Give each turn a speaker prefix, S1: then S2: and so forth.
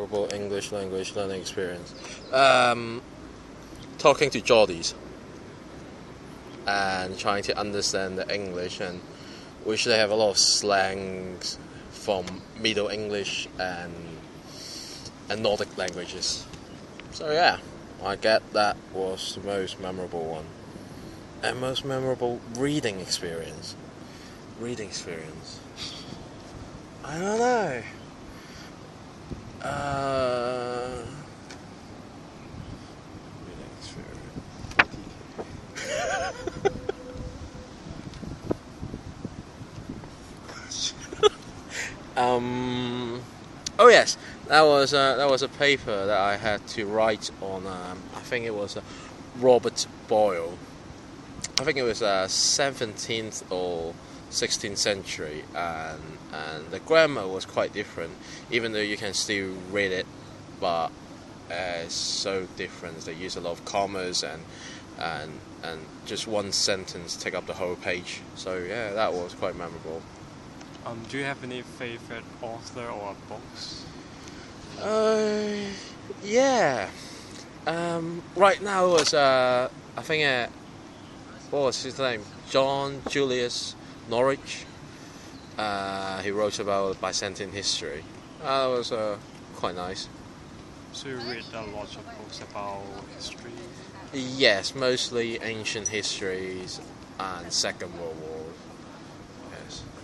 S1: memorable English language learning experience? Talking to Geordies and trying to understand the English, and which they have a lot of slangs from Middle English and Nordic languages. So yeah, I get that was the most memorable one. And most memorable reading experience. I don't know. Reading experience. Oh yes, that was a paper that I had to write on. I think it was Robert Boyle. I think it was 17th or 16th century, and the grammar was quite different. Even though you can still read it, but it's so different. They use a lot of commas and just one sentence take up the whole page. So yeah, that was quite memorable.
S2: Do you have any favorite author or books?
S1: Yeah. Right now it was I think what was his name? John Julius Norwich. He wrote about Byzantine history. That was quite nice.
S2: So you read a lot of books about history?
S1: Yes, mostly ancient histories and Second World War. Yes.